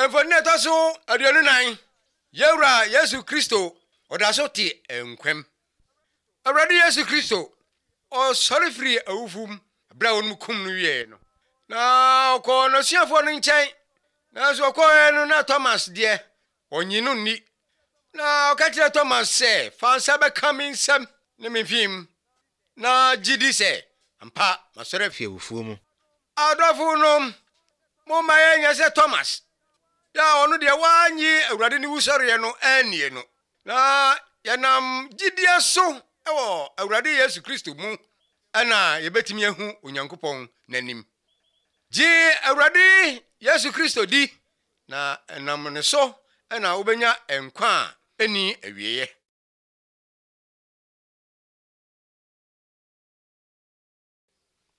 Emfone toso aduonu nan. Yewra Yesu Kristo odaso ti enkwem. Awurade Yesu Kristo o sorry free awufum bra wonu kum no wie no. Na ko no siafo no nchen. Na so ko no na Thomas de onyinu ni. Na o ka kire Thomas se fansa be kaminsam ne mfim. Na gidi se ampa masore fie awufumu. Adofo no mo maye nya se Thomas. Ya onu de wanyi awurade ni wusore no anie no. Na yanam gidi so ewo awurade Yesu Kristo mu ana yebetimi ahu onyankopon nanim. Ji awurade Yesu Kristo di na enam ne so ana wobenya enkwa ani awieye.